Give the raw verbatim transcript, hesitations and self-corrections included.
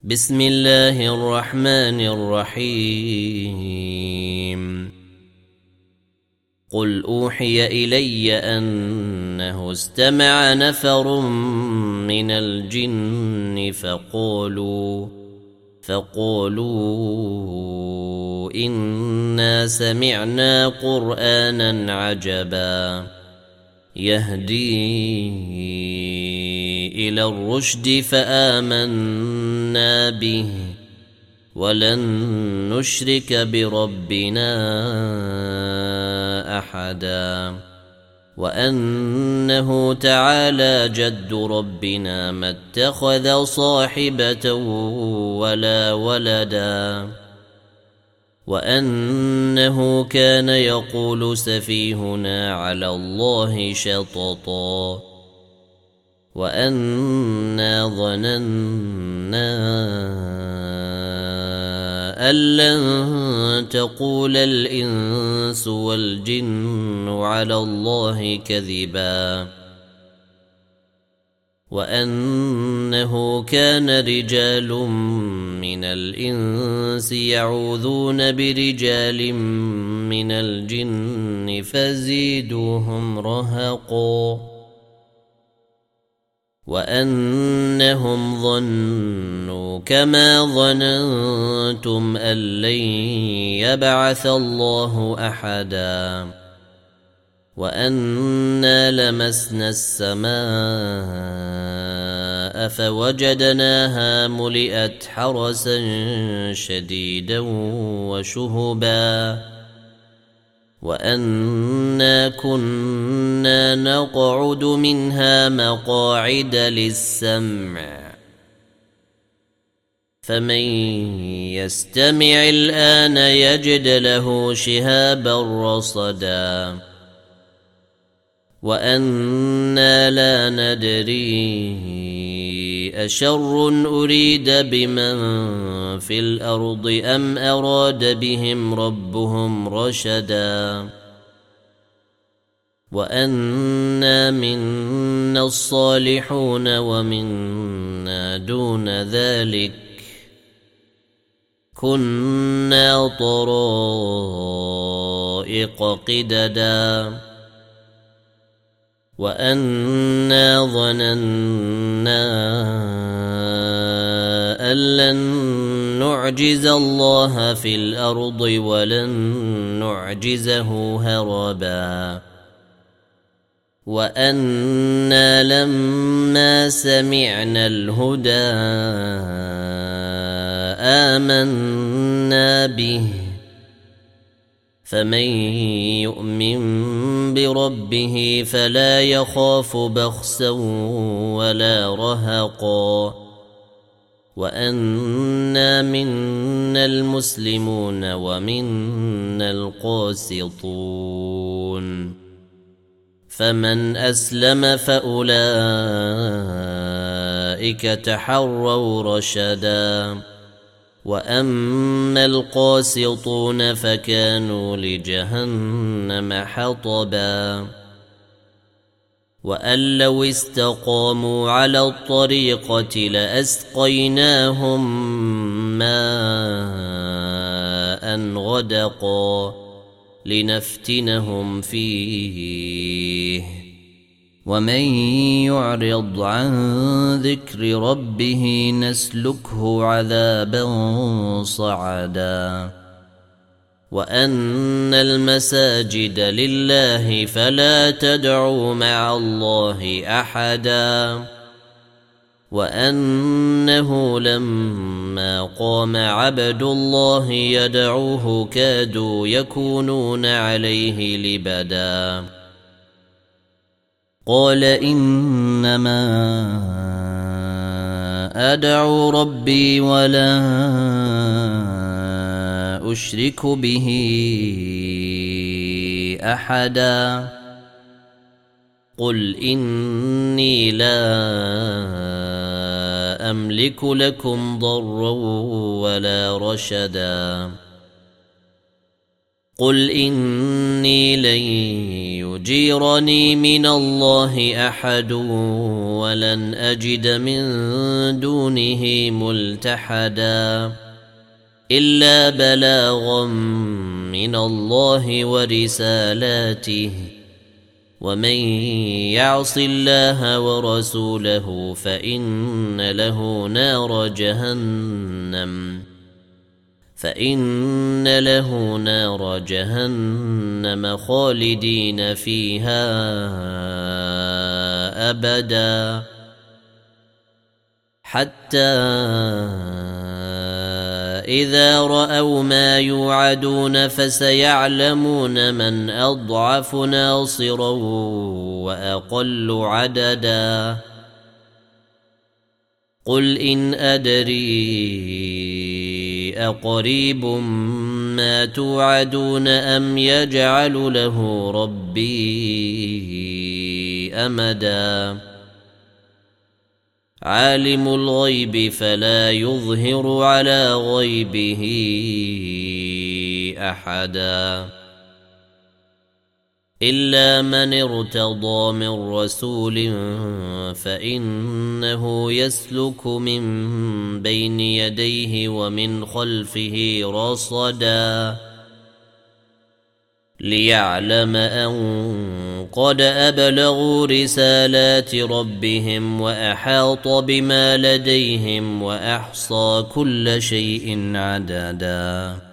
بسم الله الرحمن الرحيم قل أوحي إلي أنه استمع نفر من الجن فقالوا فقالوا إنا سمعنا قرآنا عجبا يهدي إلى الرشد فآمنا به ولن نشرك بربنا أحدا وأنه تعالى جد ربنا ما اتخذ صاحبة ولا ولدا وأنه كان يقول سفيهنا على الله شططا وأنا ظننا أن لن تقول الإنس والجن على الله كذبا وأنه كان رجال من الإنس يعوذون برجال من الجن فزيدوهم رهقا وأنهم ظنوا كما ظننتم أن لن يبعث الله أحدا وأنا لمسنا السماء فوجدناها ملئت حرسا شديدا وشهبا وأنا كنا نقعد منها مقاعد للسمع فمن يستمع الآن يجد له شهابا رصدا وأنا لا ندري أشر أريد بمن في الأرض أم أراد بهم ربهم رشدا وأنا منا الصالحون ومنا دون ذلك كنا طرائق قددا وأنا ظننا أن لن نعجز الله في الأرض ولن نعجزه هربا وأنا لما سمعنا الهدى آمنا به فمن يؤمن بربه فلا يخاف بخسا ولا رهقا وأنا منا المسلمون ومنا القاسطون فمن أسلم فأولئك تحروا رشدا وأما القاسطون فكانوا لجهنم حطبا وأن لو استقاموا على الطريقة لأسقيناهم ماء غدقا لنفتنهم فيه ومن يعرض عن ذكر ربه نسلكه عذابا صعدا وأن المساجد لله فلا تدعوا مع الله أحدا وأنه لما قام عبد الله يدعوه كادوا يكونون عليه لبدا قال إنما أدعو ربي ولا أشرك به أحدا قل إني لا أملك لكم ضرا ولا رشدا قل إني لن يجيرني من الله أحد ولن أجد من دونه ملتحدا إلا بلاغا من الله ورسالاته ومن يعص الله ورسوله فإن له نار جهنم فإن له نار جهنم خالدين فيها أبدا حتى إذا رأوا ما يوعدون فسيعلمون من أضعف ناصرا وأقل عددا قل إن أدري أقريب ما توعدون أم يجعل له ربي أمدا عالم الغيب فلا يظهر على غيبه أحدا إلا من ارتضى من رسول فإنه يسلك من بين يديه ومن خلفه رصدا ليعلم أن قد أبلغوا رسالات ربهم وأحاط بما لديهم وأحصى كل شيء عددا